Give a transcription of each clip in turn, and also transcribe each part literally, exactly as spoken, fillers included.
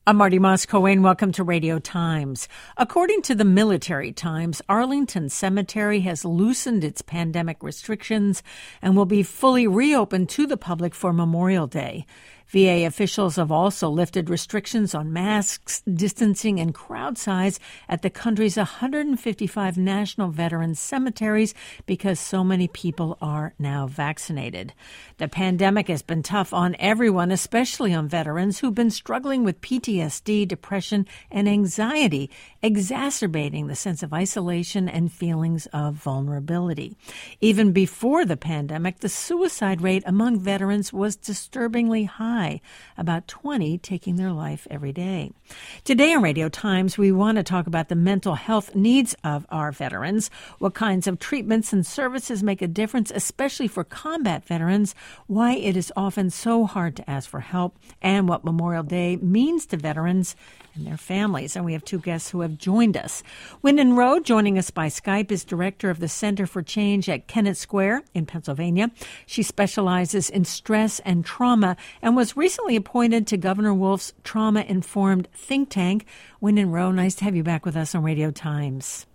I'm Marty Moss-Coane. Welcome to Radio Times. According to the Military Times, Arlington Cemetery has loosened its pandemic restrictions and will be fully reopened to the public for Memorial Day. V A officials have also lifted restrictions on masks, distancing, and crowd size at the country's one hundred fifty-five national veterans cemeteries because so many people are now vaccinated. The pandemic has been tough on everyone, especially on veterans who've been struggling with P T S D, depression, and anxiety, exacerbating the sense of isolation and feelings of vulnerability. Even before the pandemic, the suicide rate among veterans was disturbingly high. About twenty taking their life every day. Today on Radio Times, we want to talk about the mental health needs of our veterans, what kinds of treatments and services make a difference, especially for combat veterans, why it is often so hard to ask for help, and what Memorial Day means to veterans and their families. And we have two guests who have joined us. Wyndon Rowe, joining us by Skype, is director of the Center for Change at Kennett Square in Pennsylvania. She specializes in stress and trauma and was recently appointed to Governor Wolf's trauma-informed think tank. Wyndon Rowe, nice to have you back with us on Radio Times.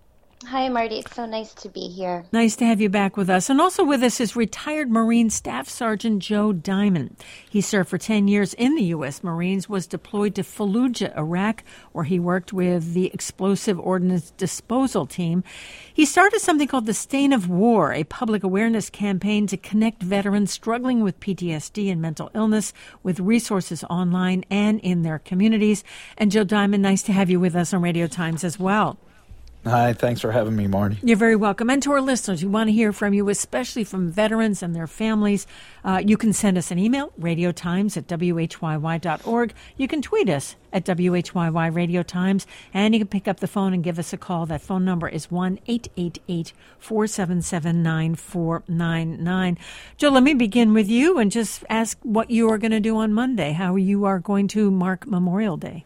Hi, Marty. It's so nice to be here. Nice to have you back with us. And also with us is retired Marine Staff Sergeant Joe Diamond. He served for ten years in the U S Marines, was deployed to Fallujah, Iraq, where he worked with the Explosive Ordnance Disposal Team. He started something called the Stain of War, a public awareness campaign to connect veterans struggling with P T S D and mental illness with resources online and in their communities. And Joe Diamond, nice to have you with us on Radio Times as well. Hi, thanks for having me, Marty. You're very welcome. And to our listeners, we want to hear from you, especially from veterans and their families. Uh, you can send us an email, radiotimes at w h y y dot org. You can tweet us at W H Y Y Radio Times, and you can pick up the phone and give us a call. That phone number is one eight eight eight, four seven seven, nine four nine nine. Joe, let me begin with you and just ask what you are going to do on Monday, how you are going to mark Memorial Day.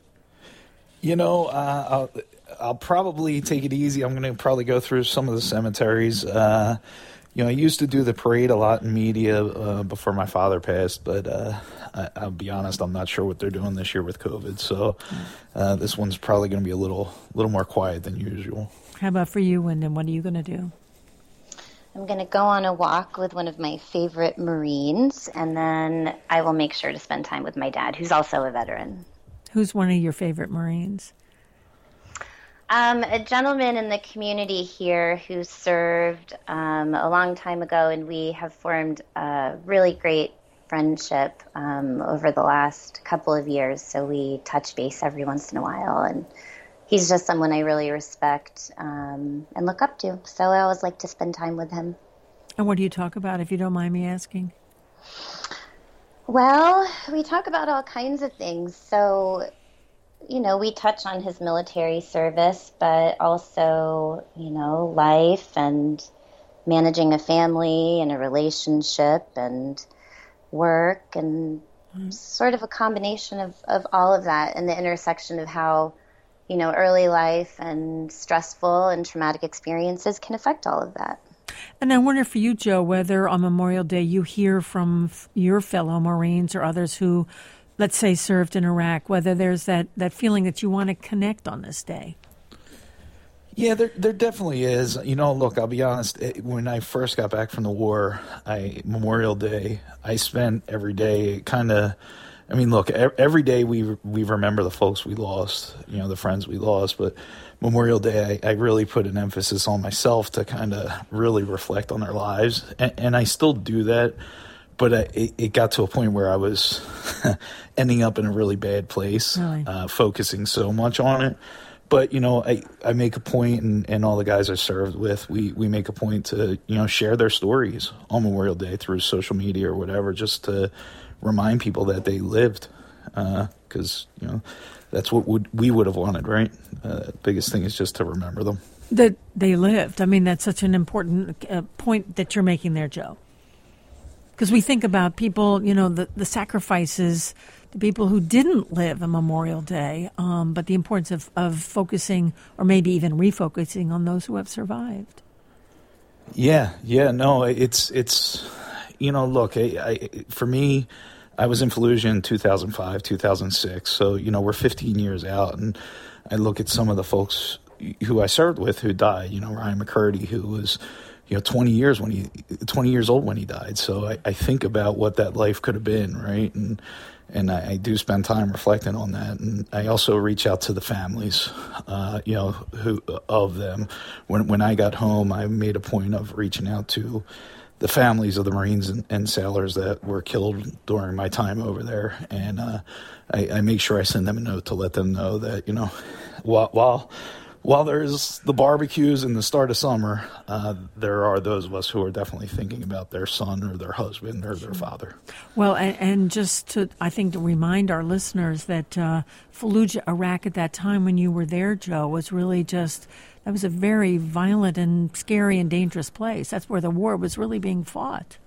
You know, uh, I'll, I'll probably take it easy. I'm going to probably go through some of the cemeteries. Uh, you know, I used to do the parade a lot in media uh, before my father passed, but uh, I, I'll be honest, I'm not sure what they're doing this year with COVID. So uh, this one's probably going to be a little, little more quiet than usual. How about for you, Wyndon? What are you going to do? I'm going to go on a walk with one of my favorite Marines, and then I will make sure to spend time with my dad, who's also a veteran. Who's one of your favorite Marines? Um, a gentleman in the community here who served um, a long time ago, and we have formed a really great friendship um, over the last couple of years. So we touch base every once in a while, and he's just someone I really respect um, and look up to. So I always like to spend time with him. And what do you talk about, if you don't mind me asking? Well, we talk about all kinds of things. So, you know, we touch on his military service, but also, you know, life and managing a family and a relationship and work and mm-hmm. sort of a combination of, of all of that, and the intersection of how, you know, early life and stressful and traumatic experiences can affect all of that. And I wonder for you, Joe, whether on Memorial Day you hear from your fellow Marines or others who, let's say, served in Iraq, whether there's that, that feeling that you want to connect on this day. Yeah, there there definitely is. You know, look, I'll be honest. When I first got back from the war, I Memorial Day, I spent every day kind of, I mean, look, every day we we remember the folks we lost, you know, the friends we lost, but Memorial Day, I, I really put an emphasis on myself to kind of really reflect on their lives, and, and I still do that, but I, it, it got to a point where I was ending up in a really bad place, really? uh, focusing so much on it. But, you know, I, I make a point, and, and all the guys I served with, we, we make a point to, you know, share their stories on Memorial Day through social media or whatever, just to remind people that they lived, because, uh, you know, that's what would, we would have wanted, right? Uh, biggest thing is just to remember them. That they lived. I mean, that's such an important uh, point that you're making there, Joe. Because we think about people, you know, the, the sacrifices, the people who didn't live a Memorial Day, um, but the importance of, of focusing or maybe even refocusing on those who have survived. Yeah, yeah, no, it's, it's you know, look, I, I, for me, I was in Fallujah in two thousand five, two thousand six. So, you know, we're fifteen years out, and I look at some of the folks who I served with who died. You know, Ryan McCurdy, who was, you know, twenty years when he, twenty years old when he died. So I, I think about what that life could have been, right? And and I, I do spend time reflecting on that. And I also reach out to the families, uh, you know, who of them. When when I got home, I made a point of reaching out to the families of the Marines and, and sailors that were killed during my time over there. And uh, I, I make sure I send them a note to let them know that, you know, while while, while there's the barbecues and the start of summer, uh, there are those of us who are definitely thinking about their son or their husband or their father. Well, and, and just to, I think, to remind our listeners that uh, Fallujah, Iraq, at that time when you were there, Joe, was really just, that was a very violent and scary and dangerous place. That's where the war was really being fought.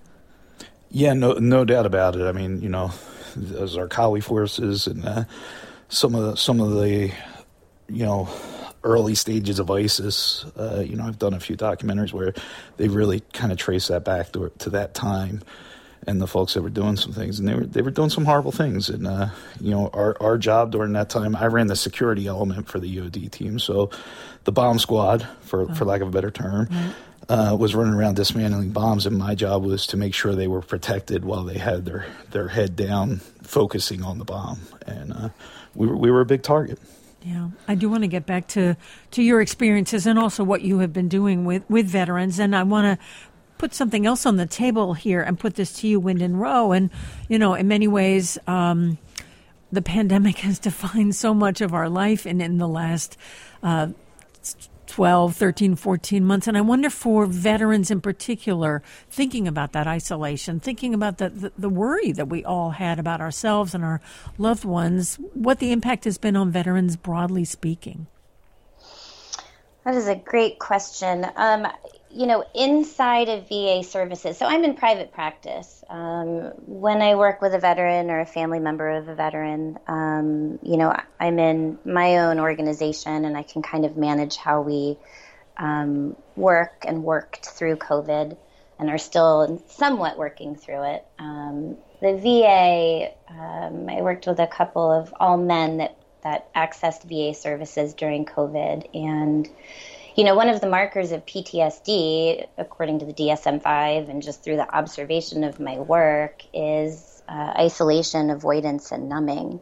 Yeah, no, no doubt about it. I mean, you know, those are Kali forces and uh, some of the, some of the, you know, early stages of ISIS. Uh, you know, I've done a few documentaries where they really kind of trace that back to, to that time and the folks that were doing some things, and they were they were doing some horrible things. And uh, you know, our our job during that time, I ran the security element for the E O D team, so the bomb squad, for oh. for lack of a better term, right. uh, was running around dismantling bombs, and my job was to make sure they were protected while they had their their head down, focusing on the bomb, and uh, we were we were a big target. Yeah, I do want to get back to, to your experiences and also what you have been doing with, with veterans. And I want to put something else on the table here and put this to you, Wyndon Rowe. And, you know, in many ways, um, the pandemic has defined so much of our life in, in the last uh, twelve, thirteen, fourteen months. And I wonder for veterans in particular, thinking about that isolation, thinking about the, the, the worry that we all had about ourselves and our loved ones, what the impact has been on veterans broadly speaking. That is a great question. Um, you know, inside of V A services, so I'm in private practice. Um, when I work with a veteran or a family member of a veteran, um, you know, I'm in my own organization and I can kind of manage how we um, work and worked through COVID and are still somewhat working through it. Um, the V A, um, I worked with a couple of all men that, that accessed V A services during COVID, and you know, one of the markers of P T S D, according to the D S M five and just through the observation of my work, is uh, isolation, avoidance, and numbing.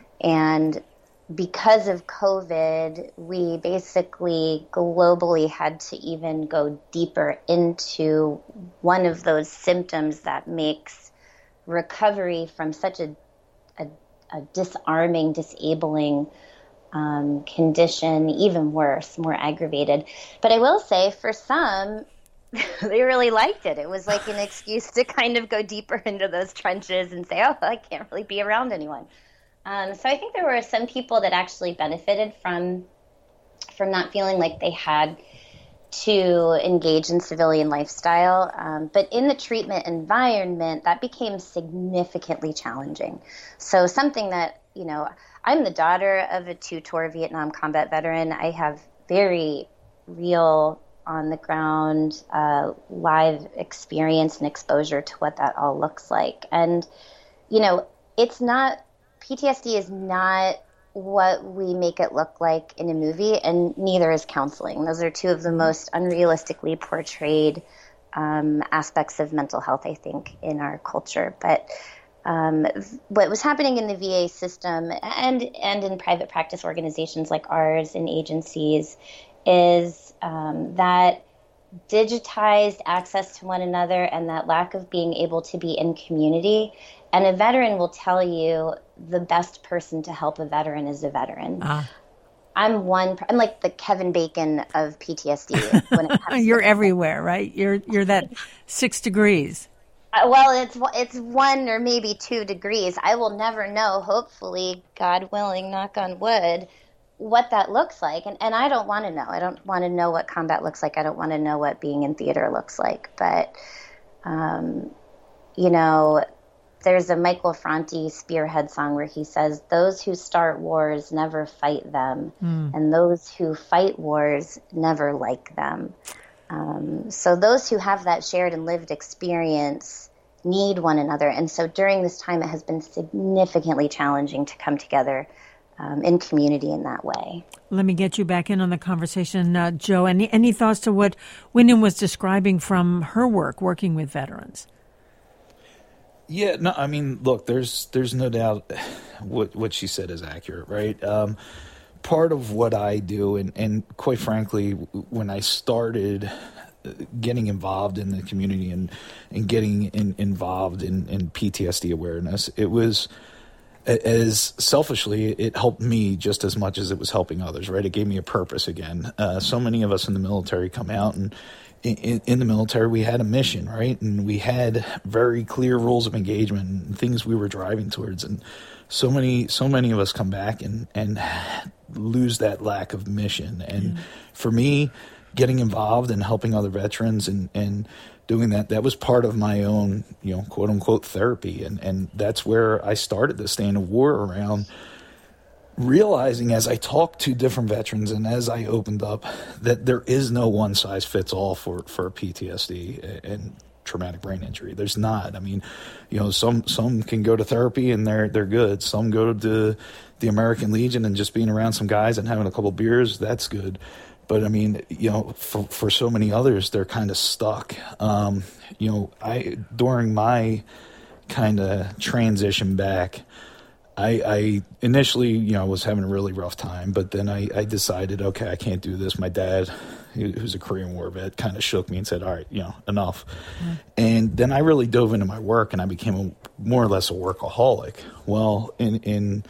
And because of COVID, we basically globally had to even go deeper into one of those symptoms that makes recovery from such a, a, a disarming, disabling Um, condition even worse, more aggravated. But I will say for some, they really liked it. It was like an excuse to kind of go deeper into those trenches and say, oh, I can't really be around anyone. Um, so I think there were some people that actually benefited from from not feeling like they had to engage in civilian lifestyle. Um, but in the treatment environment, that became significantly challenging. So something that, you know, I'm the daughter of a two-tour Vietnam combat veteran. I have very real, on-the-ground, uh, live experience and exposure to what that all looks like. And, you know, it's not, P T S D is not what we make it look like in a movie, and neither is counseling. Those are two of the most unrealistically portrayed um, aspects of mental health, I think, in our culture. But Um, what was happening in the V A system and and in private practice organizations like ours and agencies is um, that digitized access to one another and that lack of being able to be in community. And a veteran will tell you the best person to help a veteran is a veteran. Ah. I'm one. I'm like the Kevin Bacon of P T S D. When it comes you're to everywhere, right? You're you're that six degrees. Uh, well, it's it's one or maybe two degrees. I will never know, hopefully, God willing, knock on wood, what that looks like. And, and I don't want to know. I don't want to know what combat looks like. I don't want to know what being in theater looks like. But, um, you know, there's a Michael Franti Spearhead song where he says, those who start wars never fight them, mm. and those who fight wars never like them. Um, so those who have that shared and lived experience need one another. And so during this time, it has been significantly challenging to come together um, in community in that way. Let me get you back in on the conversation, uh, Joe. Any any thoughts to what Wyndham was describing from her work working with veterans? Yeah, no, I mean, look, there's there's no doubt what what she said is accurate, right? Um, part of what I do, and, and quite frankly, when I started getting involved in the community and, and getting in, involved in, in P T S D awareness, it was, as selfishly, it helped me just as much as it was helping others, right? It gave me a purpose again. Uh, so many of us in the military come out, and in, in the military, we had a mission, right? And we had very clear rules of engagement and things we were driving towards. And so many, so many of us come back and, and lose that lack of mission. And mm. for me, getting involved and helping other veterans and, and doing that, that was part of my own, you know, quote unquote therapy. And, and that's where I started the Stand of War around realizing as I talked to different veterans and as I opened up that there is no one size fits all for, for P T S D and traumatic brain injury. There's not. I mean, you know, some, some can go to therapy and they're, they're good. Some go to the American Legion and just being around some guys and having a couple beers, that's good. But I mean, you know, for, for so many others, they're kind of stuck. Um, you know, I during my kind of transition back, I, I initially, you know, was having a really rough time. But then I, I decided, okay, I can't do this. My dad, who's a Korean War vet, kind of shook me and said, all right, you know, enough. Mm-hmm. And then I really dove into my work, and I became a, more or less a workaholic. Well, in in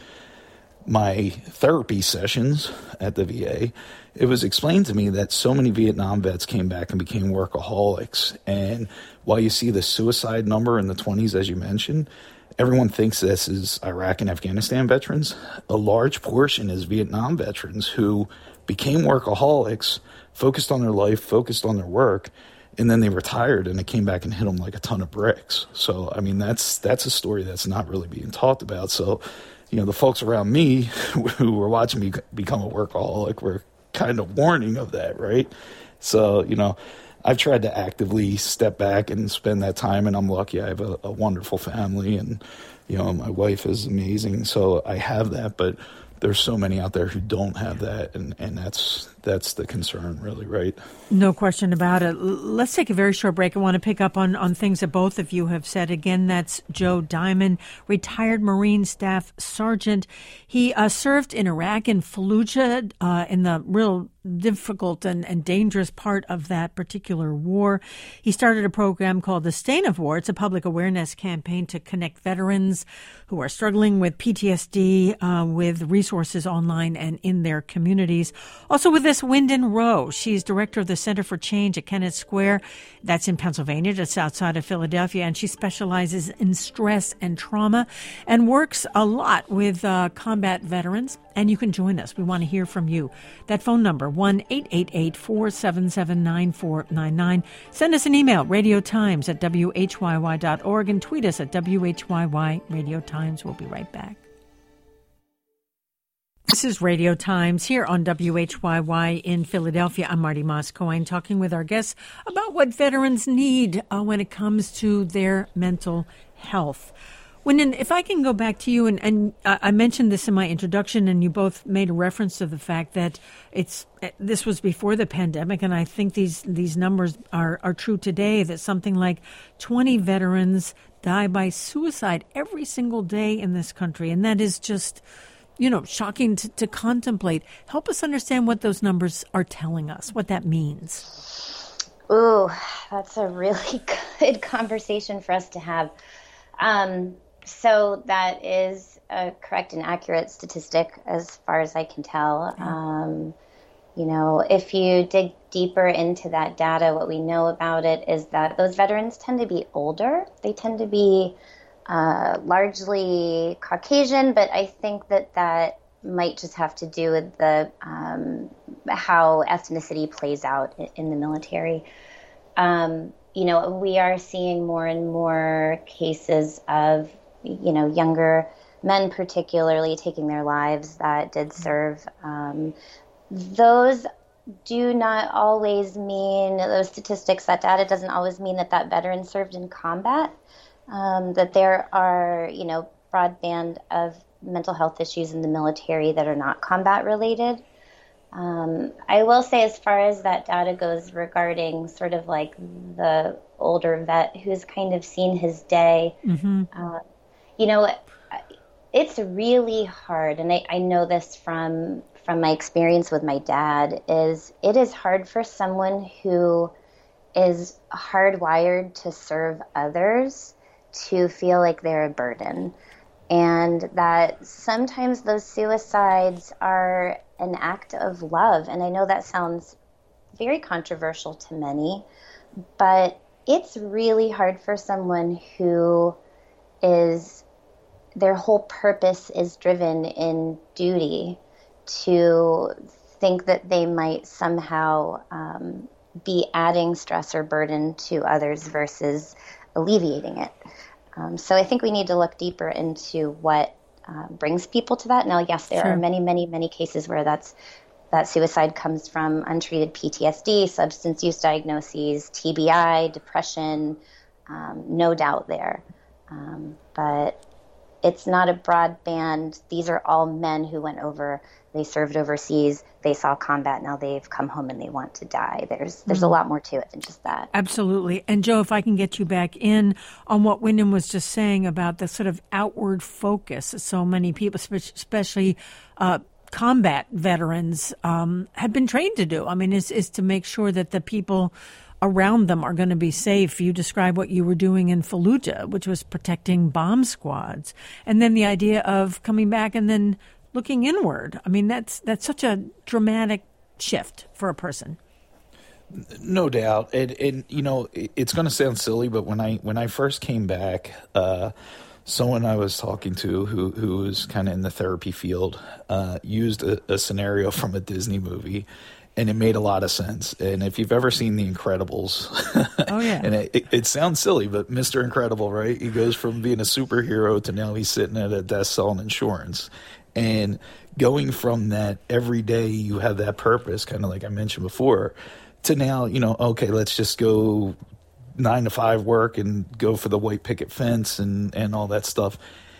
my therapy sessions at the V A, it was explained to me that so many Vietnam vets came back and became workaholics. And while you see the suicide number in the twenties, as you mentioned, everyone thinks this is Iraq and Afghanistan veterans. A large portion is Vietnam veterans who became workaholics, focused on their life, focused on their work, and then they retired and it came back and hit them like a ton of bricks. So, I mean, that's that's a story that's not really being talked about. So, you know, the folks around me who were watching me become a workaholic were kind of warning of that, right? So, you know, I've tried to actively step back and spend that time, and I'm lucky I have a, a wonderful family, and, you know, my wife is amazing, so I have that, but there's so many out there who don't have that, and, and that's that's the concern, really, right? No question about it. Let's take a very short break. I want to pick up on, on things that both of you have said. Again, that's Joe Diamond, retired Marine Staff Sergeant. He uh, served in Iraq and Fallujah uh, in the real difficult and, and dangerous part of that particular war. He started a program called the Stand of War. It's a public awareness campaign to connect veterans who are struggling with P T S D uh, with resources online and in their communities. Also with us, Wyndham Rowe. She's director of the Center for Change at Kennett Square. That's in Pennsylvania, just outside of Philadelphia. And she specializes in stress and trauma and works a lot with uh, combat veterans. And you can join us. We want to hear from you. That phone number, one eight eight eight, four seven seven, nine four nine nine. Send us an email, radiotimes at W H Y Y dot org, and tweet us at W H Y Y Radio Times. We'll be right back. This is Radio Times here on W H Y Y in Philadelphia. I'm Marty Moscow. Talking with our guests about what veterans need uh, when it comes to their mental health. Wyndham, if I can go back to you, and, and uh, I mentioned this in my introduction, and you both made a reference to the fact that it's this was before the pandemic, and I think these these numbers are, are true today, that something like twenty veterans die by suicide every single day in this country, and that is just, you know, shocking to, to contemplate. Help us understand what those numbers are telling us, what that means. Ooh, that's a really good conversation for us to have. Um, So that is a correct and accurate statistic as far as I can tell. Um, you know, if you dig deeper into that data, what we know about it is that those veterans tend to be older. They tend to be uh, largely Caucasian, but I think that that might just have to do with the um, how ethnicity plays out in, in the military. Um, you know, we are seeing more and more cases of, you know, younger men particularly taking their lives that did serve. Um, those do not always mean, those statistics, that data doesn't always mean that that veteran served in combat. um, that there are, you know, broad band of mental health issues in the military that are not combat related. Um, I will say, as far as that data goes regarding sort of like the older vet who's kind of seen his day, mm-hmm. uh, you know, it's really hard. And I, I know this from from my experience with my dad, is it is hard for someone who is hardwired to serve others to feel like they're a burden. And that sometimes those suicides are an act of love. And I know that sounds very controversial to many, but it's really hard for someone who is, their whole purpose is driven in duty, to think that they might somehow um, be adding stress or burden to others versus alleviating it. Um, so I think we need to look deeper into what uh, brings people to that. Now, yes, there sure. are many, many, many cases where that's that suicide comes from untreated P T S D, substance use diagnoses, T B I, depression, um, no doubt there. Um, but it's not a broad band. These are all men who went over, they served overseas, they saw combat, now they've come home and they want to die. There's there's mm. a lot more to it than just that. Absolutely. And Joe, if I can get you back in on what Wyndham was just saying about the sort of outward focus so many people, especially uh, combat veterans, um, have been trained to do. I mean, is is to make sure that the people around them are going to be safe. You described what you were doing in Fallujah, which was protecting bomb squads. And then the idea of coming back and then looking inward. I mean, that's that's such a dramatic shift for a person. No doubt. And, and you know, it's going to sound silly, but when I when I first came back, uh, someone I was talking to who, who was kind of in the therapy field uh, used a, a scenario from a Disney movie. And it made a lot of sense. And if you've ever seen The Incredibles, oh yeah, and it, it, it sounds silly, but Mister Incredible, right? He goes from being a superhero to now he's sitting at a desk selling insurance. And going from that every day you have that purpose, kind of like I mentioned before, to now, you know, okay, let's just go nine to five work and go for the white picket fence and, and all that stuff.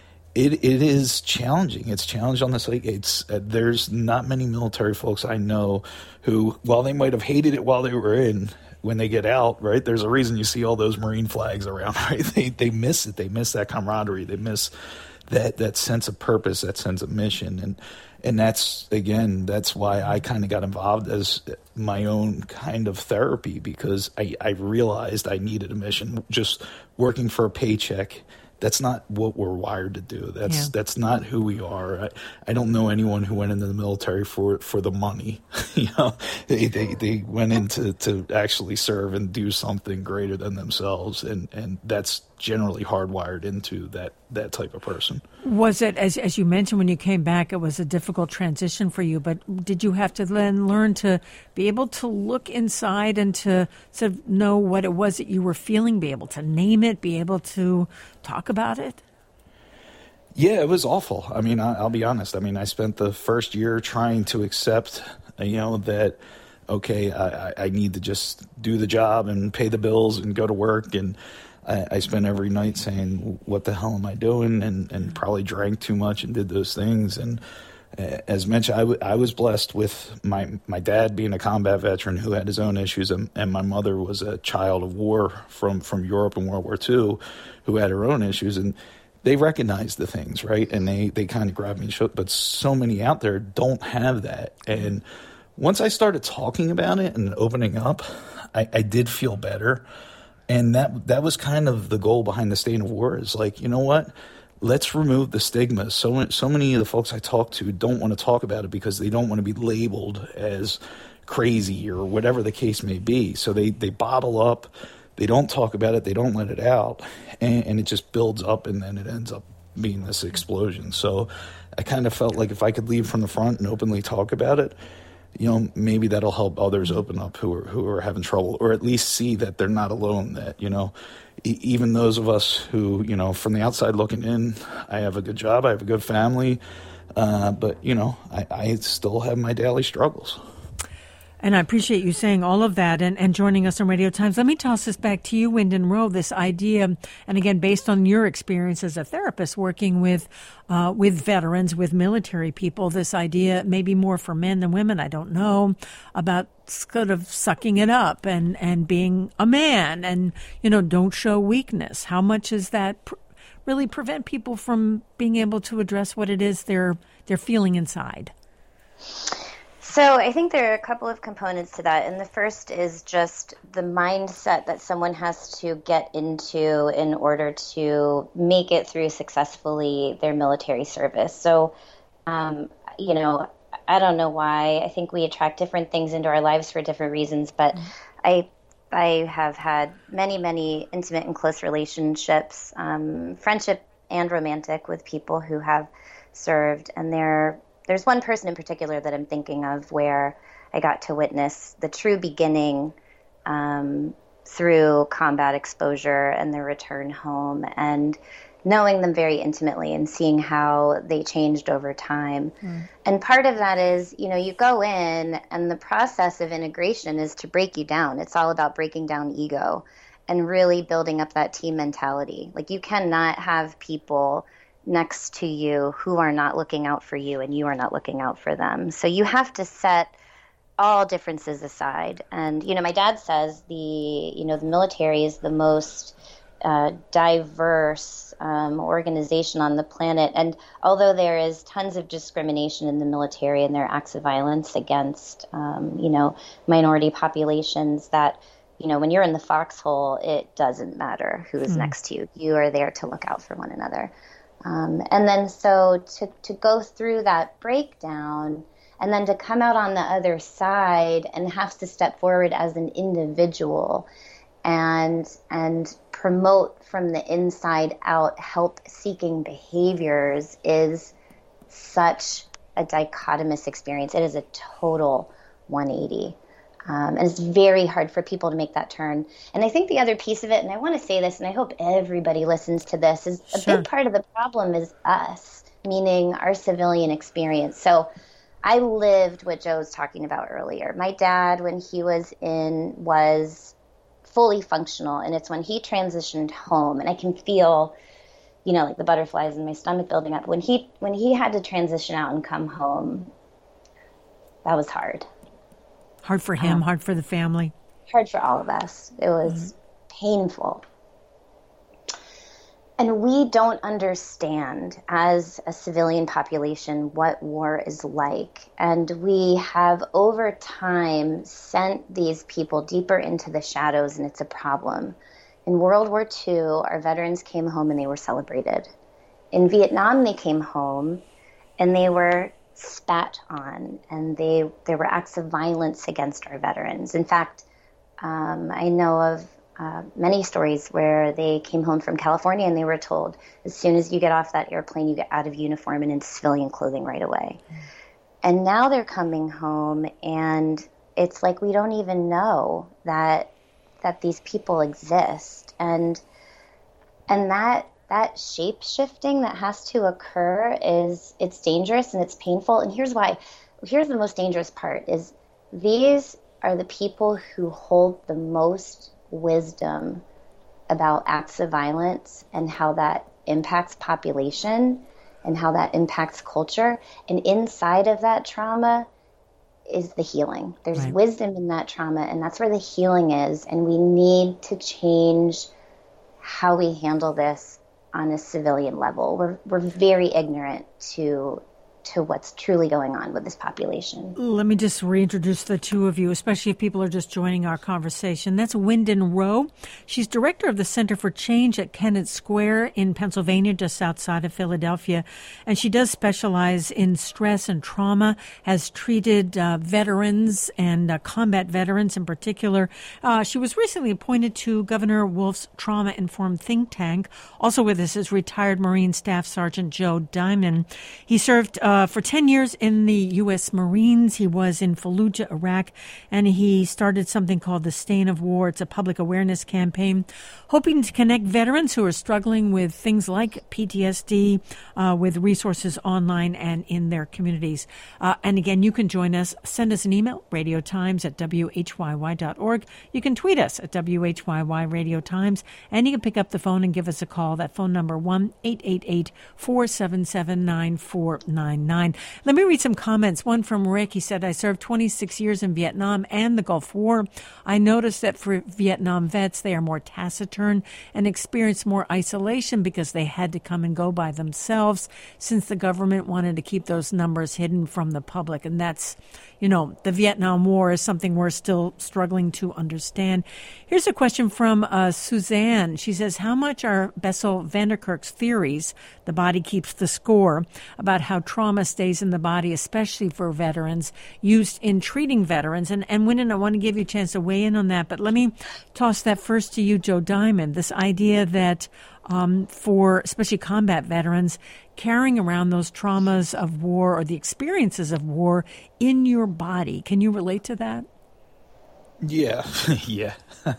It it is challenging. It's challenged on the site. It's uh, there's not many military folks I know who, while they might have hated it while they were in, when they get out, right? There's a reason you see all those Marine flags around, right? They they miss it. They miss that camaraderie. They miss that that sense of purpose, that sense of mission, and and that's again that's why I kind of got involved as my own kind of therapy, because I I realized I needed a mission. Just working for a paycheck, that's not what we're wired to do. That's yeah. that's not who we are. I, I don't know anyone who went into the military for for the money. you know, they, they they went in to, to actually serve and do something greater than themselves, and, and that's generally hardwired into that that type of person. Was it, as as you mentioned, when you came back, it was a difficult transition for you, but did you have to then learn to be able to look inside and to sort of know what it was that you were feeling, be able to name it, be able to talk about it? Yeah, it was awful. I mean, I, I'll be honest. I mean, I spent the first year trying to accept, you know, that, okay, I, I need to just do the job and pay the bills and go to work. And I, I spent every night saying, what the hell am I doing? And, and probably drank too much and did those things. And uh, as mentioned, I, w- I was blessed with my, my dad being a combat veteran who had his own issues, and, and my mother was a child of war from, from Europe in World War Two who had her own issues. And they recognize the things, right? And they, they kind of grab me and show, but so many out there don't have that. And once I started talking about it and opening up, I, I did feel better. And that that was kind of the goal behind the State of War, is like, you know what? Let's remove the stigma. So, so many of the folks I talk to don't want to talk about it because they don't want to be labeled as crazy or whatever the case may be. So they, they bottle up. They don't talk about it. They don't let it out. And, and it just builds up, and then it ends up being this explosion. So I kind of felt like if I could leave from the front and openly talk about it, you know, maybe that'll help others open up who are who are having trouble, or at least see that they're not alone. That, you know, e- even those of us who, you know, from the outside looking in, I have a good job, I have a good family, uh, but, you know, I, I still have my daily struggles. And I appreciate you saying all of that and, and joining us on Radio Times. Let me toss this back to you, Wyndon Rowe, this idea, and again, based on your experience as a therapist working with uh, with veterans, with military people, this idea, maybe more for men than women, I don't know, about sort of sucking it up and, and being a man and, you know, don't show weakness. How much is that pr- really prevent people from being able to address what it is they're they're feeling inside? So I think there are a couple of components to that. And the first is just the mindset that someone has to get into in order to make it through successfully their military service. So, um, you know, I don't know why. I think we attract different things into our lives for different reasons. But mm-hmm. I I have had many, many intimate and close relationships, um, friendship and romantic, with people who have served. And they're There's one person in particular that I'm thinking of where I got to witness the true beginning um, through combat exposure and their return home, and knowing them very intimately and seeing how they changed over time. Mm. And part of that is, you know, you go in and the process of integration is to break you down. It's all about breaking down ego and really building up that team mentality. Like, you cannot have people next to you who are not looking out for you and you are not looking out for them. So you have to set all differences aside. And, you know, my dad says the, you know, the military is the most uh, diverse um, organization on the planet. And although there is tons of discrimination in the military and there are acts of violence against, um, you know, minority populations, that, you know, when you're in the foxhole, it doesn't matter who is mm. next to you. You are there to look out for one another. Um, and then so to, to go through that breakdown and then to come out on the other side and have to step forward as an individual and and promote from the inside out help-seeking behaviors is such a dichotomous experience. It is a total one eighty. Um, and it's very hard for people to make that turn. And I think the other piece of it, and I want to say this, and I hope everybody listens to this, is a sure. big part of the problem is us, meaning our civilian experience. So I lived what Joe was talking about earlier. My dad, when he was in, was fully functional. And it's when he transitioned home, and I can feel, you know, like the butterflies in my stomach building up. When he, when he had to transition out and come home, that was hard. Hard for him, um, hard for the family. Hard for all of us. It was mm-hmm. painful. And we don't understand as a civilian population what war is like. And we have over time sent these people deeper into the shadows, and it's a problem. In World War Two, our veterans came home and they were celebrated. In Vietnam, they came home and they were spat on, and they there were acts of violence against our veterans. In fact, um, I know of uh, many stories where they came home from California and they were told, as soon as you get off that airplane, you get out of uniform and into civilian clothing right away. Mm. And now they're coming home, and it's like we don't even know that that these people exist, and and that. That shape-shifting that has to occur is, it's dangerous and it's painful. And here's why. Here's the most dangerous part is these are the people who hold the most wisdom about acts of violence and how that impacts population and how that impacts culture. And inside of that trauma is the healing. There's right. wisdom in that trauma, and that's where the healing is. And we need to change how we handle this on a civilian level. We're we're very ignorant to to what's truly going on with this population. Let me just reintroduce the two of you, especially if people are just joining our conversation. That's Wyndon Rowe. She's director of the Center for Change at Kennett Square in Pennsylvania, just outside of Philadelphia. And she does specialize in stress and trauma, has treated uh, veterans and uh, combat veterans in particular. Uh, she was recently appointed to Governor Wolf's trauma-informed think tank. Also with us is retired Marine Staff Sergeant Joe Diamond. He served uh, uh, for ten years in the U S Marines. He was in Fallujah, Iraq, and he started something called the Stain of War. It's a public awareness campaign hoping to connect veterans who are struggling with things like P T S D uh, with resources online and in their communities. Uh, and again, you can join us. Send us an email, radiotimes at w h y y dot org. You can tweet us at W H Y Y Radio Times, and you can pick up the phone and give us a call. That phone number, one eight eight eight, four seven seven, nine four nine nine. Let me read some comments. One from Rick. He said, I served twenty-six years in Vietnam and the Gulf War. I noticed that for Vietnam vets, they are more taciturn and experience more isolation because they had to come and go by themselves since the government wanted to keep those numbers hidden from the public. And that's, you know, the Vietnam War is something we're still struggling to understand. Here's a question from uh, Suzanne. She says, how much are Bessel van der Kolk's theories, the body keeps the score, about how trauma stays in the body, especially for veterans, used in treating veterans? And, and Wyndon, I want to give you a chance to weigh in on that, but let me toss that first to you, Joe Diamond. This idea that um, for especially combat veterans, carrying around those traumas of war or the experiences of war in your body. Can you relate to that? Yeah, yeah.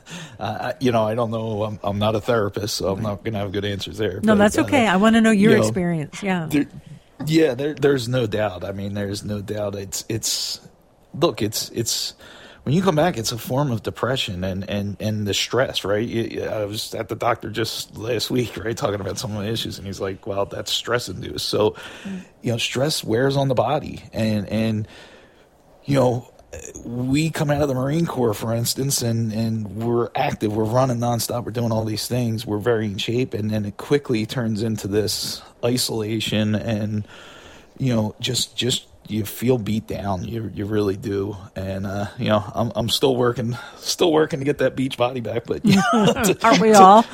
Uh, you know, I don't know. I'm, I'm not a therapist, so I'm not going to have good answers there. No, but, that's okay. Uh, I want to know your you know, experience. Yeah. There, yeah, there, there's no doubt. I mean, there's no doubt. It's, it's, look, it's, it's, when you come back, it's a form of depression and, and, and the stress, right? You, I was at the doctor just last week, right, talking about some of my issues, and he's like, well, that's stress-induced. So, you know, stress wears on the body. And, and you know, we come out of the Marine Corps, for instance, and, and we're active. We're running nonstop. We're doing all these things. We're very in shape. And then it quickly turns into this isolation and, you know, just just – you feel beat down. You you really do. And, uh, you know, I'm I'm still working, still working to get that beach body back. But, you know, to, aren't we to, all?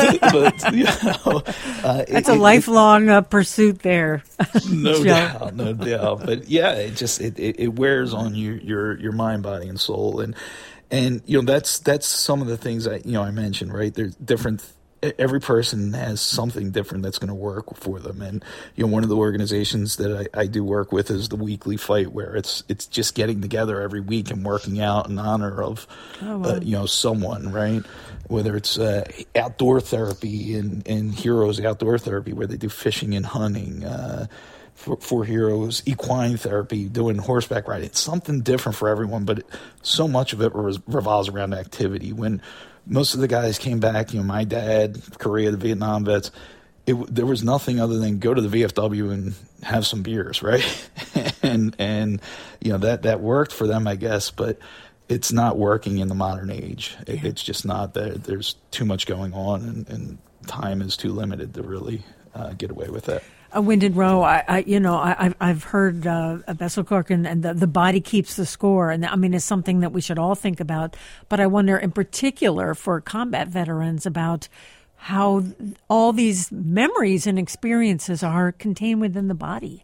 but, you know, uh, That's it, a lifelong uh, pursuit there. No doubt, no doubt. But yeah, it just, it, it, it wears on you, your, your mind, body, and soul. And, and, you know, that's, that's some of the things I, you know, I mentioned, right? There's different every person has something different that's going to work for them. And, you know, one of the organizations that I, I do work with is the Weekly Fight, where it's it's just getting together every week and working out in honor of, oh, wow. uh, you know, someone, right? Whether it's uh, outdoor therapy and, and Heroes Outdoor Therapy, where they do fishing and hunting, uh, for, for Heroes equine therapy, doing horseback riding. It's something different for everyone, but it, so much of it re- revolves around activity. When most of the guys came back, you know, my dad, Korea, the Vietnam vets, it, there was nothing other than go to the V F W and have some beers, right? and, and you know, that, that worked for them, I guess, but it's not working in the modern age. It, it's just not. That there's too much going on, and, and time is too limited to really uh, get away with that. Uh, Wyndon Rowe, I, I, you know, I, I've heard uh, Bessel Kolk and, and the, the body keeps the score, and I mean, it's something that we should all think about. But I wonder, in particular, for combat veterans, about how all these memories and experiences are contained within the body.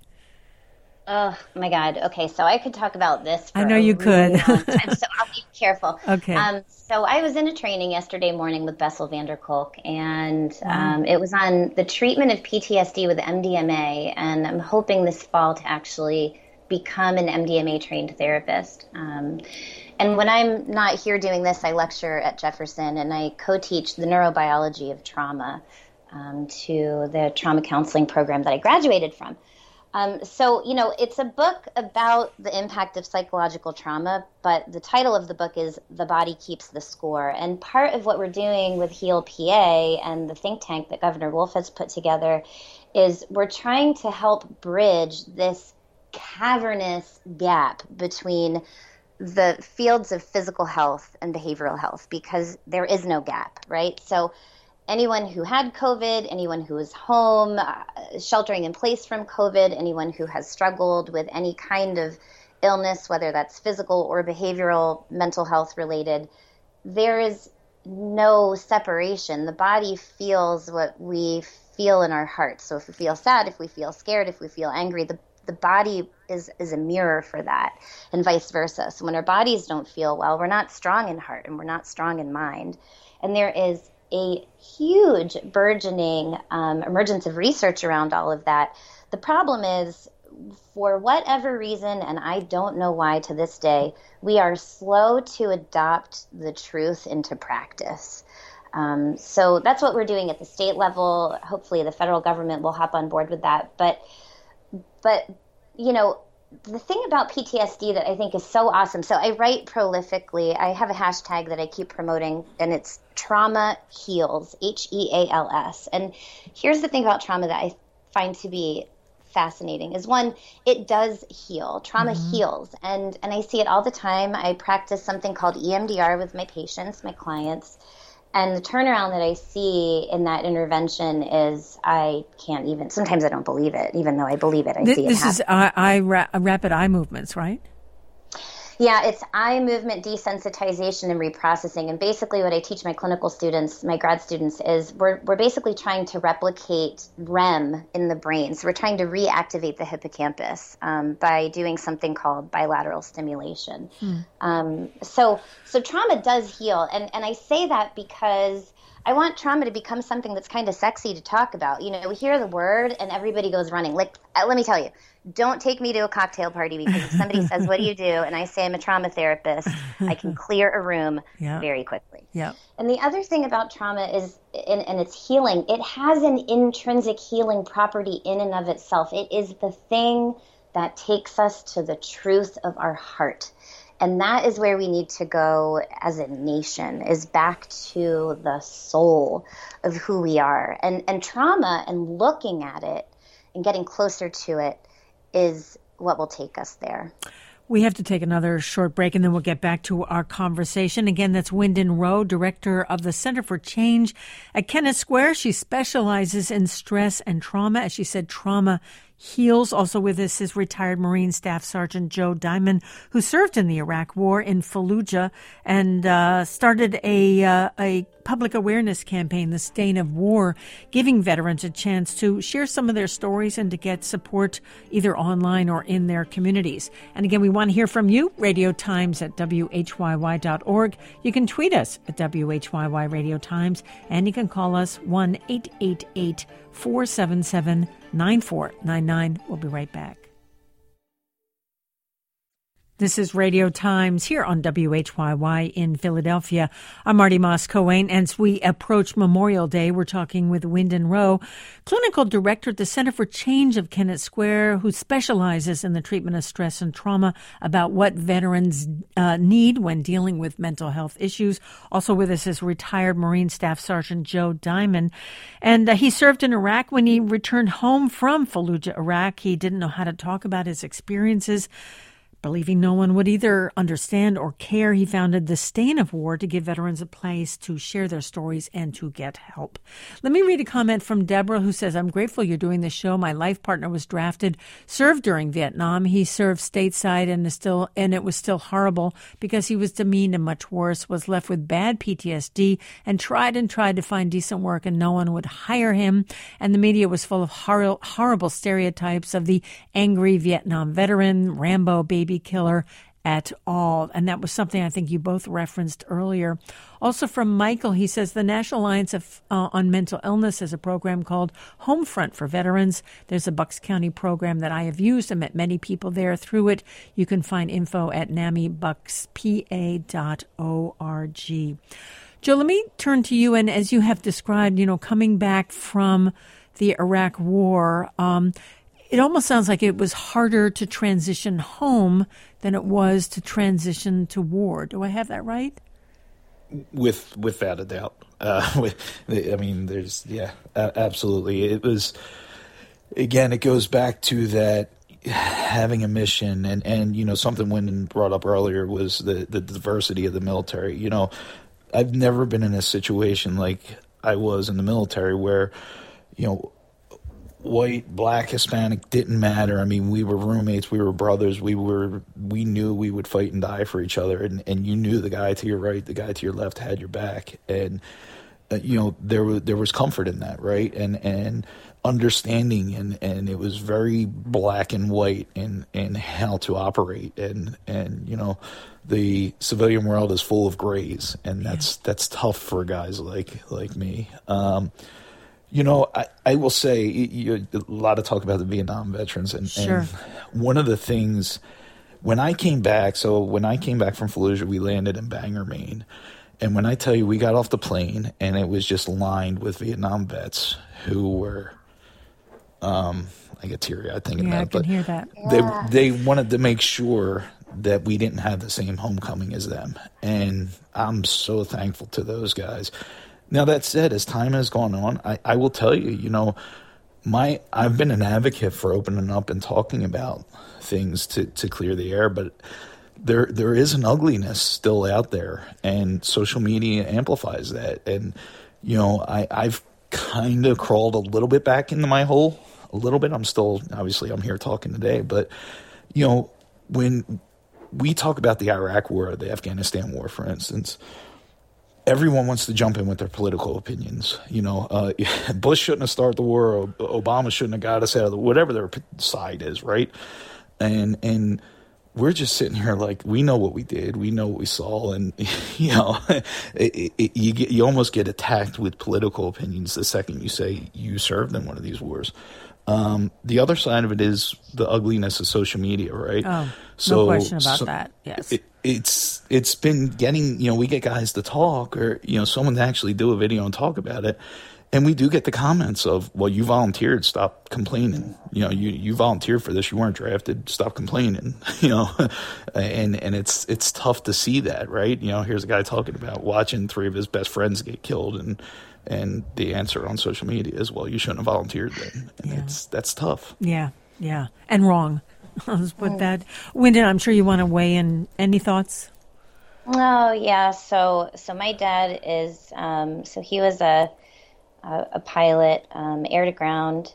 Oh my God. Okay, so I could talk about this for I know a you really could. long time, so I'll be careful. Okay. Um, so I was in a training yesterday morning with Bessel van der Kolk, and um, it was on the treatment of P T S D with M D M A, and I'm hoping this fall to actually become an M D M A trained therapist. Um, and when I'm not here doing this, I lecture at Jefferson, and I co-teach the neurobiology of trauma um, to the trauma counseling program that I graduated from. Um, so, you know, it's a book about the impact of psychological trauma, but the title of the book is The Body Keeps the Score. And part of what we're doing with Heal P A and the think tank that Governor Wolf has put together is we're trying to help bridge this cavernous gap between the fields of physical health and behavioral health, because there is no gap, right? So anyone who had COVID, anyone who is home, uh, sheltering in place from COVID, anyone who has struggled with any kind of illness, whether that's physical or behavioral, mental health related, there is no separation. The body feels what we feel in our hearts. So if we feel sad, if we feel scared, if we feel angry, the, the body is, is a mirror for that, and vice versa. So when our bodies don't feel well, we're not strong in heart and we're not strong in mind. And there is a huge burgeoning um, emergence of research around all of that. The problem is for whatever reason, and I don't know why to this day, we are slow to adopt the truth into practice. Um, so that's what we're doing at the state level. Hopefully the federal government will hop on board with that. But, but you know, the thing about P T S D that I think is so awesome, so I write prolifically. I have a hashtag that I keep promoting, and it's Trauma Heals, H E A L S. And here's the thing about trauma that I find to be fascinating is, one, it does heal. Trauma mm-hmm. heals. And, and I see it all the time. I practice something called E M D R with my patients, my clients. And the turnaround that I see in that intervention is I can't even, sometimes I don't believe it, even though I believe it. I this, see it This happen. is eye, eye ra- rapid eye movements, right? Yeah, it's eye movement desensitization and reprocessing. And basically what I teach my clinical students, my grad students, is we're we're basically trying to replicate R E M in the brain. So we're trying to reactivate the hippocampus um, by doing something called bilateral stimulation. Hmm. Um, so so trauma does heal. And, and I say that because I want trauma to become something that's kind of sexy to talk about. You know, we hear the word and everybody goes running. Like, uh, let me tell you, don't take me to a cocktail party, because if somebody says, what do you do? And I say I'm a trauma therapist, I can clear a room yeah. very quickly. Yeah. And the other thing about trauma is, and, and it's healing, it has an intrinsic healing property in and of itself. It is the thing that takes us to the truth of our heart. And that is where we need to go as a nation, is back to the soul of who we are. And, and trauma and looking at it and getting closer to it is what will take us there. We have to take another short break, and then we'll get back to our conversation. Again, that's Wyndon Rowe, director of the Center for Change at Kennett Square. She specializes in stress and trauma. As she said, trauma heals. Also with us is retired Marine Staff Sergeant Joe Diamond, who served in the Iraq War in Fallujah and uh, started a uh, a public awareness campaign, The Stain of War, giving veterans a chance to share some of their stories and to get support either online or in their communities. And again, we want to hear from you. Radio Times at W H Y Y dot org. You can tweet us at W H Y Y Radio Times, and you can call us one eight eight eight, four seven seven, nine four nine nine. We'll be right back. This is Radio Times here on W H Y Y in Philadelphia. I'm Marty Moss-Coane. As we approach Memorial Day, we're talking with Wyndon Rowe, clinical director at the Center for Change of Kennett Square, who specializes in the treatment of stress and trauma, about what veterans uh, need when dealing with mental health issues. Also with us is retired Marine Staff Sergeant Joe Diamond. And uh, he served in Iraq. When he returned home from Fallujah, Iraq, he didn't know how to talk about his experiences. Believing no one would either understand or care, he founded The Stain of War to give veterans a place to share their stories and to get help. Let me read a comment from Deborah, who says, I'm grateful you're doing this show. My life partner was drafted, served during Vietnam. He served stateside and is still, and it was still horrible because he was demeaned and much worse, was left with bad P T S D and tried and tried to find decent work, and no one would hire him. And the media was full of hor- horrible stereotypes of the angry Vietnam veteran, Rambo, baby killer at all. And that was something I think you both referenced earlier. Also from Michael, he says the National Alliance of, uh, on Mental Illness has a program called Homefront for Veterans. There's a Bucks County program that I have used. I met many people there through it. You can find info at N A M I bucks P A dot org. Joe, let me turn to you. And as you have described, you know, coming back from the Iraq War, um, it almost sounds like it was harder to transition home than it was to transition to war. Do I have that right? With without a doubt. Uh, with, I mean, there's, yeah, absolutely. It was, again, it goes back to that having a mission, and, and you know, something Wyndon brought up earlier was the, the diversity of the military. You know, I've never been in a situation like I was in the military where, you know, white, black, Hispanic didn't matter. I mean, we were roommates, we were brothers, we were we knew we would fight and die for each other, and, and you knew the guy to your right, the guy to your left had your back, and uh, you know, there was there was comfort in that, right, and and understanding, and, and it was very black and white in, in how to operate, and and you know, the civilian world is full of grays, and that's yeah. that's tough for guys like like me. Um, You know, I, I will say you, you, a lot of talk about the Vietnam veterans. And, sure. and one of the things, when I came back, so when I came back from Fallujah, we landed in Bangor, Maine. And when I tell you, we got off the plane and it was just lined with Vietnam vets who were, um, I get teary-eyed thinking yeah, about it. I can but hear that. Yeah. They, they wanted to make sure that we didn't have the same homecoming as them. And I'm so thankful to those guys. Now, that said, as time has gone on, I, I will tell you, you know, my I've been an advocate for opening up and talking about things to, to clear the air, but there there is an ugliness still out there, and social media amplifies that. And, you know, I, I've kind of crawled a little bit back into my hole, a little bit. I'm still, obviously, I'm here talking today, but, you know, when we talk about the Iraq war, the Afghanistan war, for instance, everyone wants to jump in with their political opinions. You know, uh, Bush shouldn't have started the war. Obama shouldn't have got us out of the, whatever their side is, right? And and we're just sitting here like, we know what we did, we know what we saw, and you know, it, it, you get you almost get attacked with political opinions the second you say you served in one of these wars. Um, the other side of it is the ugliness of social media, right? Oh, so, no question about so that. Yes. It, it's it's been getting, you know, we get guys to talk, or, you know, someone to actually do a video and talk about it. And we do get the comments of, well, you volunteered, stop complaining. You know, you, you volunteered for this, you weren't drafted, stop complaining, you know. and and it's it's tough to see that, right? You know, here's a guy talking about watching three of his best friends get killed, and and the answer on social media is, well, you shouldn't have volunteered then. And Yeah. it's that's tough. Yeah, yeah. And wrong. Let's put that. Wyndon, I'm sure you want to weigh in. Any thoughts? Oh yeah, so so my dad is um, so he was a a, a pilot, um, air to ground,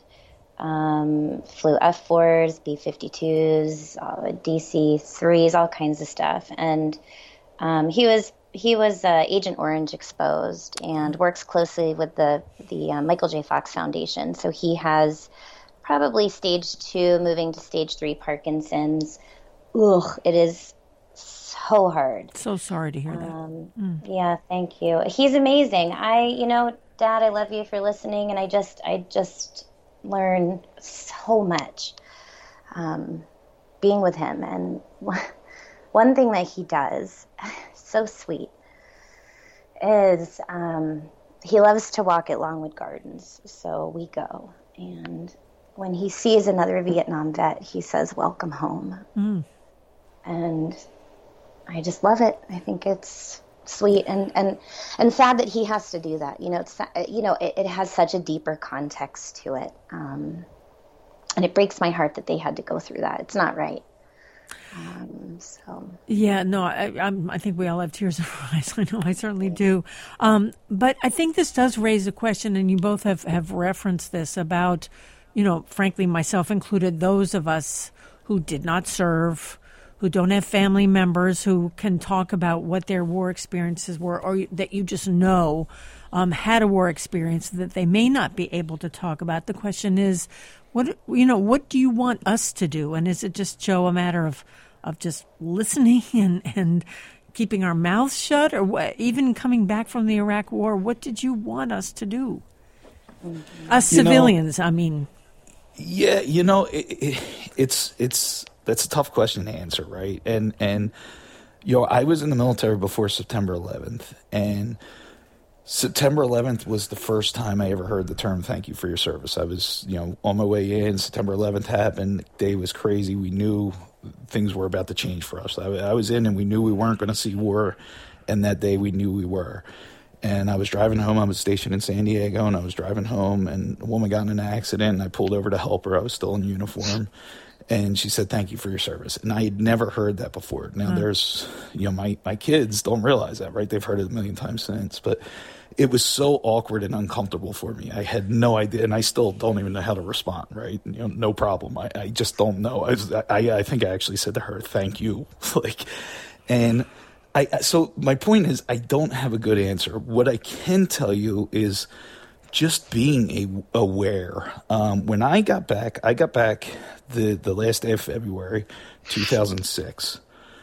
um, flew F fours, B fifty-twos, uh, D C threes, all kinds of stuff, and um, he was he was uh, Agent Orange exposed and works closely with the the uh, Michael J. Fox Foundation. So he has probably stage two, moving to stage three Parkinson's. Ugh, it is so hard. So sorry to hear that. Um, mm. Yeah, thank you. He's amazing. I, you know, Dad, I love you for listening, and I just, I just learn so much um, being with him. And one thing that he does, so sweet, is um, he loves to walk at Longwood Gardens. So we go, and when he sees another Vietnam vet, he says, "Welcome home." Mm. And I just love it. I think it's sweet and, and, and sad that he has to do that. You know, it's, you know, it, it has such a deeper context to it. Um, and it breaks my heart that they had to go through that. It's not right. Um, so. Yeah, no, I, I'm, I think we all have tears in our eyes. I know I certainly do. Um, but I think this does raise a question, and you both have, have referenced this about, you know, frankly, myself included, those of us who did not serve, who don't have family members who can talk about what their war experiences were, or that you just know um, had a war experience that they may not be able to talk about. The question is, what you know, what do you want us to do? And is it just, Joe, a matter of of just listening and and keeping our mouths shut, or what, even coming back from the Iraq War? What did you want us to do? Mm-hmm. Us you civilians, know, I mean. Yeah, you know, it, it, it's it's. That's a tough question to answer, right? And, and you know, I was in the military before September eleventh, and September eleventh was the first time I ever heard the term "thank you for your service." I was, you know, on my way in. September eleventh happened. The day was crazy. We knew things were about to change for us. I, I was in, and we knew we weren't going to see war, and that day we knew we were. And I was driving home. I was stationed in San Diego, and I was driving home, and a woman got in an accident, and I pulled over to help her. I was still in uniform. And she said, "Thank you for your service." And I had never heard that before. Now, huh. there's, you know, my, my kids don't realize that, right? They've heard it a million times since. But it was so awkward and uncomfortable for me. I had no idea, and I still don't even know how to respond, right? You know, no problem. I, I just don't know. I, was, I I think I actually said to her, "Thank you." like, and I so my point is, I don't have a good answer. What I can tell you is just being a, aware. Um, when I got back, I got back the, the last day of February, two thousand six.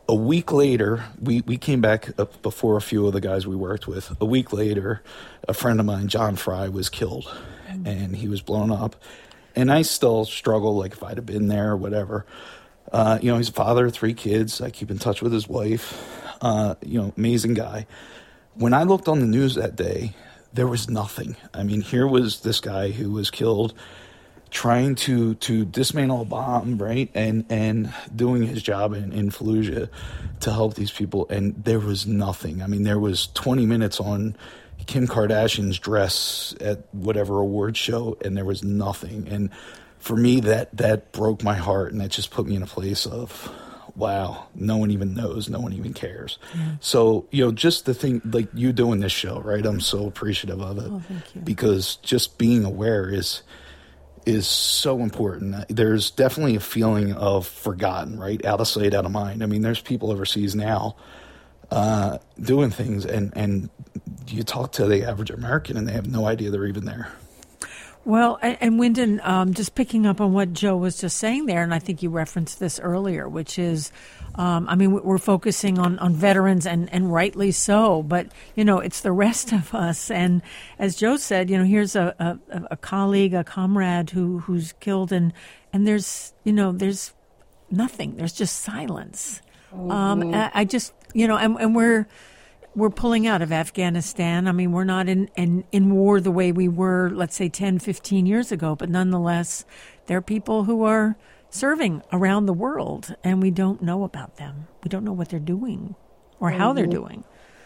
a week later, we, we came back up before a few of the guys we worked with. A week later, a friend of mine, John Fry, was killed, mm-hmm. and he was blown up. And I still struggle, like if I'd have been there or whatever. Uh, you know, he's a father of three kids. I keep in touch with his wife. Uh, you know, amazing guy. When I looked on the news that day, there was nothing. I mean, here was this guy who was killed trying to, to dismantle a bomb, right, and and doing his job in, in Fallujah to help these people, and there was nothing. I mean, there was twenty minutes on Kim Kardashian's dress at whatever award show, and there was nothing. And for me, that, that broke my heart, and that just put me in a place of, wow, no one even knows, no one even cares. Yeah. So, you know, just the thing, like you doing this show, right, I'm so appreciative of it. Oh, thank you. Because just being aware is... is so important. There's definitely a feeling of forgotten, right? Out of sight, out of mind. I mean, there's people overseas now uh, doing things, and, and you talk to the average American, and they have no idea they're even there. Well, and, and Wyndon, um, just picking up on what Joe was just saying there, and I think you referenced this earlier, which is, um, I mean, we're focusing on, on veterans, and, and rightly so, but, you know, it's the rest of us. And as Joe said, you know, here's a, a, a colleague, a comrade who who's killed, and, and there's, you know, there's nothing. There's just silence. Mm-hmm. Um, I, I just, you know, and, and we're... We're pulling out of Afghanistan. I mean, we're not in, in, in war the way we were, let's say, ten, fifteen years ago. But nonetheless, there are people who are serving around the world, and we don't know about them. We don't know what they're doing or how mm-hmm. they're doing.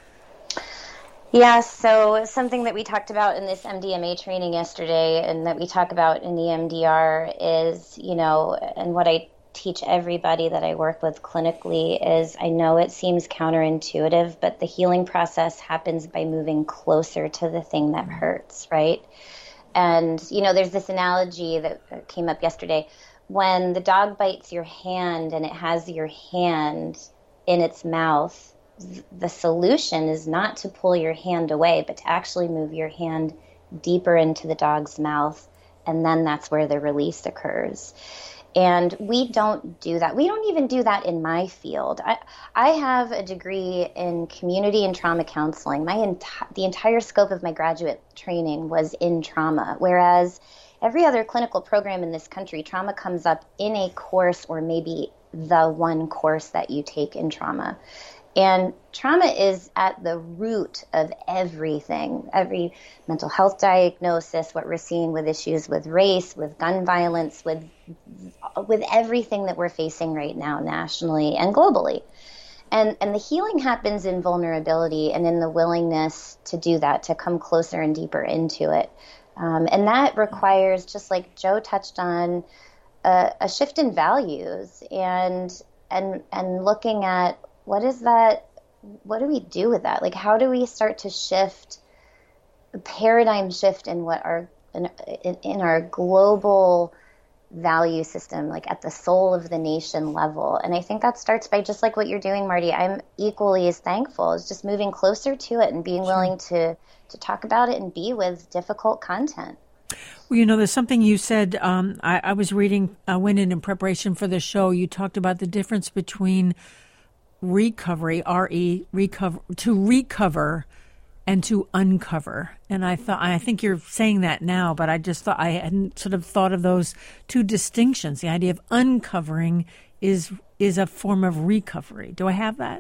Yeah, so something that we talked about in this M D M A training yesterday, and that we talk about in the M D R is, you know, and what I teach everybody that I work with clinically is, I know it seems counterintuitive, but the healing process happens by moving closer to the thing that hurts, right? And, you know, there's this analogy that came up yesterday. When the dog bites your hand and it has your hand in its mouth, the solution is not to pull your hand away, but to actually move your hand deeper into the dog's mouth, and then that's where the release occurs. And we don't do that. We don't even do that in my field. I, I have a degree in community and trauma counseling. My enti- the entire scope of my graduate training was in trauma, whereas every other clinical program in this country, trauma comes up in a course or maybe the one course that you take in trauma. And trauma is at the root of everything, every mental health diagnosis, what we're seeing with issues with race, with gun violence, with with everything that we're facing right now nationally and globally. And and the healing happens in vulnerability and in the willingness to do that, to come closer and deeper into it. Um, and that requires, just like Joe touched on, a, a shift in values and and and looking at, what is that? What do we do with that? Like, how do we start to shift, a paradigm shift in what our in, in our global value system, like at the soul of the nation level? And I think that starts by just like what you're doing, Marty. I'm equally as thankful as just moving closer to it and being sure. willing to to talk about it and be with difficult content. Well, you know, there's something you said. Um, I, I was reading, I went in in preparation for the show. You talked about the difference between recovery, R E, recover, to recover and to uncover. And I thought, I think you're saying that now, but I just thought, I hadn't sort of thought of those two distinctions. The idea of uncovering is is a form of recovery. Do I have that?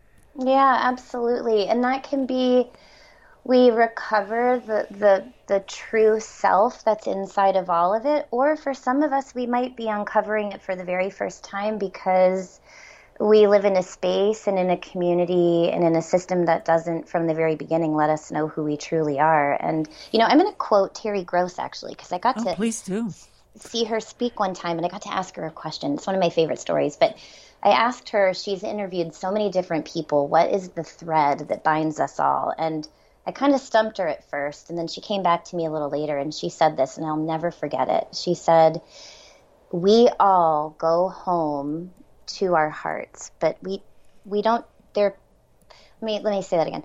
Yeah, absolutely. And that can be, we recover the, the, the true self that's inside of all of it. Or for some of us, we might be uncovering it for the very first time because we live in a space and in a community and in a system that doesn't, from the very beginning, let us know who we truly are. And, you know, I'm going to quote Terry Gross, actually, because I got oh, to please do. see her speak one time, and I got to ask her a question. It's one of my favorite stories. But I asked her, she's interviewed so many different people, what is the thread that binds us all? And I kind of stumped her at first, and then she came back to me a little later, and she said this, and I'll never forget it. She said, we all go home to our hearts, but we we don't there let me let me say that again.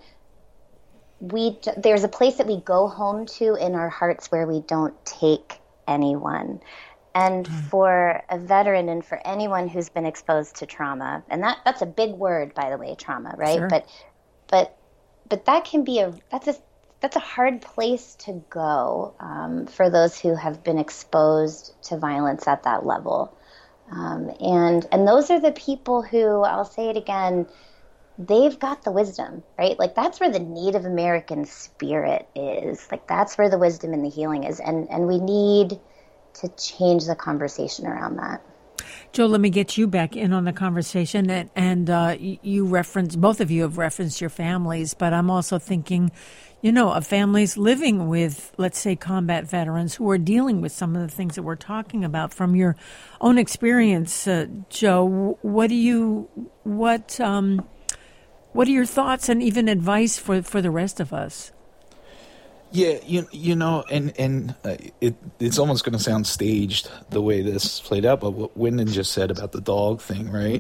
We there's a place that we go home to in our hearts where we don't take anyone. And for a veteran and for anyone who's been exposed to trauma, and that, that's a big word, by the way, trauma, right? Sure. But but but that can be a that's a that's a hard place to go um, for those who have been exposed to violence at that level. Um, and and those are the people who, I'll say it again, they've got the wisdom, right? Like that's where the Native American spirit is. Like that's where the wisdom and the healing is. And and we need to change the conversation around that. Joe, let me get you back in on the conversation. And, and uh, you reference, both of you have referenced your families, but I'm also thinking, you know, of families living with, let's say, combat veterans who are dealing with some of the things that we're talking about. From your own experience, uh, Joe, what do you, what, um, what are your thoughts and even advice for, for the rest of us? Yeah, you you know, and and uh, it it's almost going to sound staged the way this played out, but what Wyndon just said about the dog thing, right?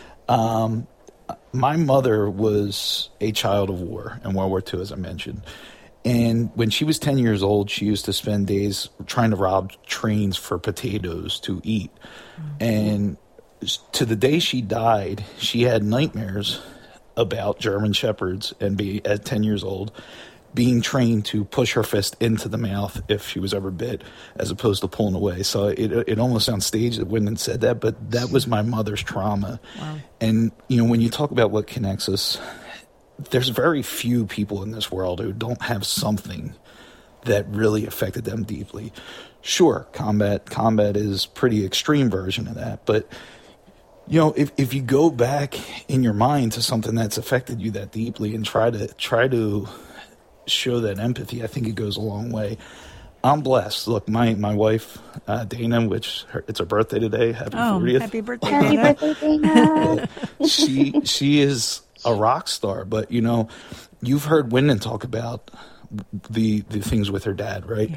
Um, my mother was a child of war in World War Two, as I mentioned, and when she was ten years old, she used to spend days trying to rob trains for potatoes to eat, mm-hmm. and to the day she died, she had nightmares about German Shepherds and be at ten years old. Being trained to push her fist into the mouth if she was ever bit, as opposed to pulling away. So it it almost sounds staged that Wyndon said that, but that was my mother's trauma. Wow. And, you know, when you talk about what connects us, there's very few people in this world who don't have something that really affected them deeply. Sure, combat combat is pretty extreme version of that, but you know, if if you go back in your mind to something that's affected you that deeply and try to try to show that empathy, I think it goes a long way. I'm blessed. Look, my my wife uh, Dana, which her, it's her birthday today. Happy oh, fortieth. Happy birthday, Happy birthday, Dana. she she is a rock star. But you know, you've heard Wyndon talk about the the things with her dad, right? Yeah.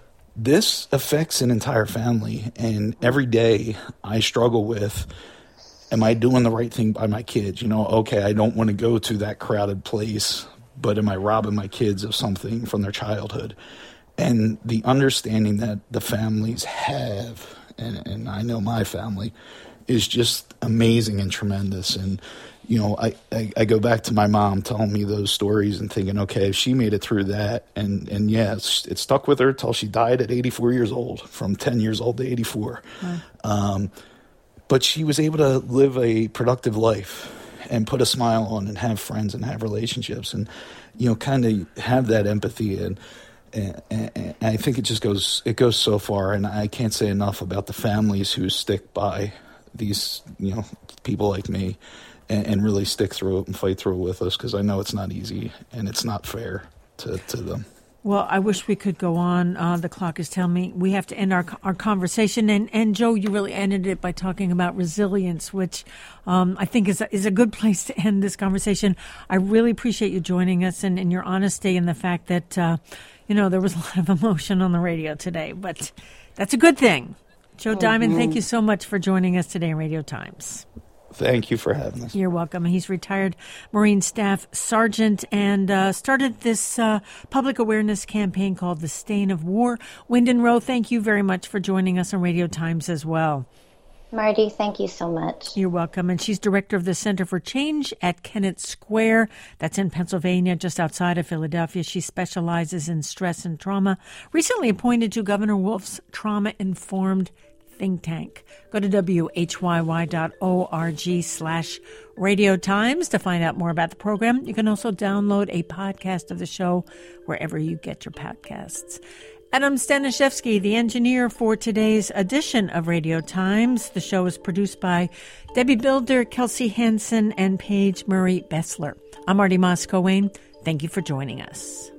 This affects an entire family, and every day I struggle with, am I doing the right thing by my kids? You know, okay, I don't want to go to that crowded place, but am I robbing my kids of something from their childhood? And the understanding that the families have, and, and I know my family, is just amazing and tremendous. And, you know, I, I, I go back to my mom telling me those stories and thinking, okay, if she made it through that, and, and yeah, it's, it stuck with her till she died at eighty-four years old, from ten years old to eighty-four. Wow. Um, but she was able to live a productive life and put a smile on and have friends and have relationships and, you know, kind of have that empathy. And, and, and I think it just goes, it goes so far. And I can't say enough about the families who stick by these, you know, people like me and, and really stick through it and fight through it with us. Cause I know it's not easy and it's not fair to, to them. Well, I wish we could go on. Uh, the clock is telling me we have to end our our conversation. And, and Joe, you really ended it by talking about resilience, which um, I think is a, is a good place to end this conversation. I really appreciate you joining us and, and your honesty and the fact that, uh, you know, there was a lot of emotion on the radio today. But that's a good thing. Joe mm-hmm. Diamond, thank you so much for joining us today in Radio Times. Thank you for having us. You're welcome. He's retired Marine Staff Sergeant and uh, started this uh, public awareness campaign called The Stain of War. Wyndon Rowe, thank you very much for joining us on Radio Times as well. Marty, thank you so much. You're welcome. And she's director of the Center for Change at Kennett Square. That's in Pennsylvania, just outside of Philadelphia. She specializes in stress and trauma. Recently appointed to Governor Wolf's trauma-informed think tank. Go to W H Y Y dot org slash Radio Times to find out more about the program. You can also download a podcast of the show wherever you get your podcasts. Adam Staniszewski, the engineer for today's edition of Radio Times. The show is produced by Debbie Builder, Kelsey Hansen, and Paige Murray Bessler. I'm Marty Moscoe-Wayne. Thank you for joining us.